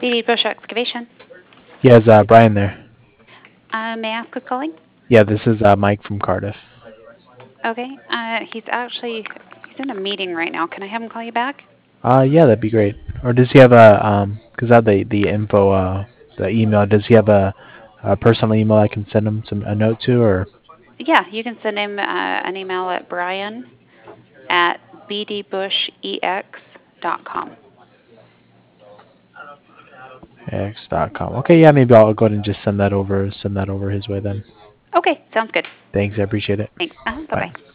BD Bush Excavation. Yeah, is Brian there? May I ask who's calling? Yeah, this is Mike from Cardiff. Okay. He's in a meeting right now. Can I have him call you back? Yeah, that'd be great. Or does he have a Cause I have the info the email. Does he have a personal email I can send him a note to or Yeah, you can send him an email at brian@bdbushex.com. x.com? Okay, yeah, maybe I'll go ahead and just send that over his way then. Okay, sounds good. Thanks, I appreciate it. Thanks. Bye Bye. bye.